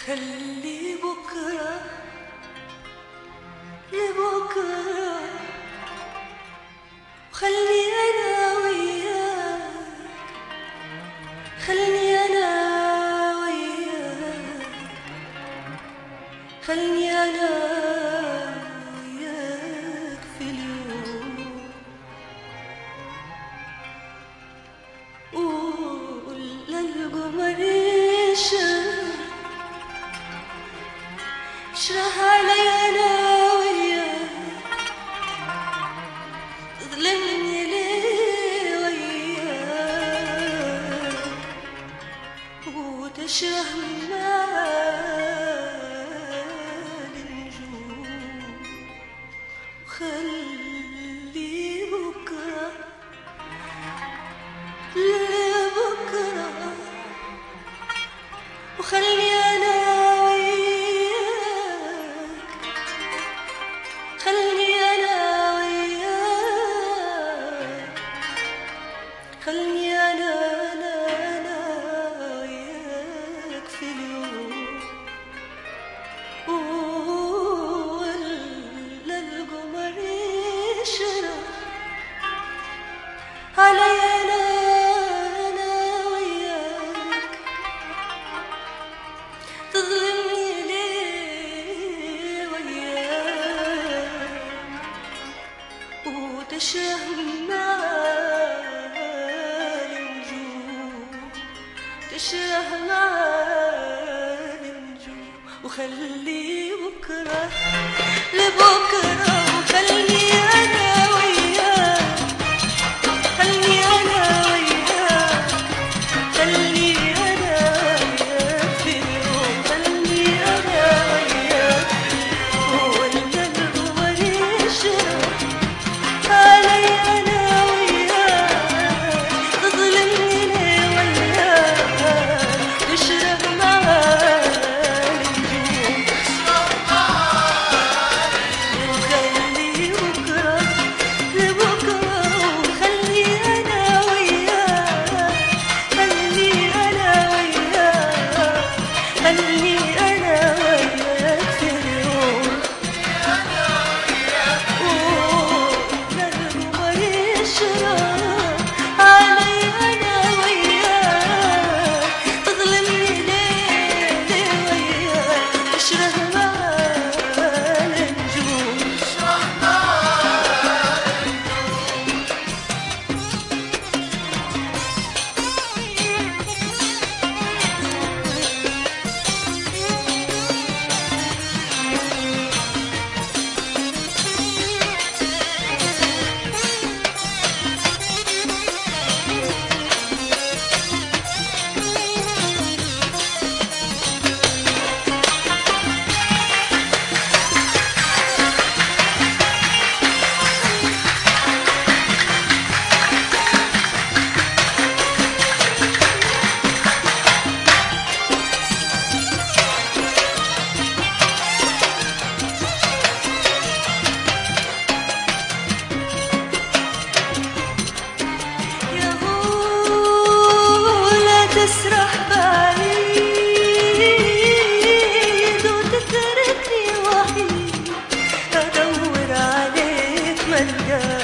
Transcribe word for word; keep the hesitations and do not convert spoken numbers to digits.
خلي بكرة لبكرة، وخلي أنا وياك، خلني أنا وياك، خلني أنا وياك في اليوم. قول للقمر يشرح اشرح علي أنا وياك، تظلمني ليه وياك، وتشرح مال النجوم. وخلي بكرة لبكرة، وخلي أنا وياك، خلني أنا وياك، خلني أنا أنا أنا وياك في اليوم. ولا القمر يشرح علي أنا أنا وياك، تظلمني ليه وياك، وتشرح مال النجوم، تشرح مال النجوم. وخلي بكرة لبكرة، وخلي أنا وياك، خلني أنا وياك، خلني أنا وياك في اليوم. خلني أنا وياك، ولا القمر يشرح علي أنا وياك، تظلمني ليه وياك، تشرح مال النجوم. وخلي بكرة لبكرة، وخلي أنا وياك، خلي أنا وياك، خلي أنا وياك في اليوم. ولا القمر يشرح علي أنا وياك، تظلمني ليه ليه وياك، تشرح مال النجوم. يا هو لا تسرح بعيد وتتركني وحيد، أدور عليك ملقاك.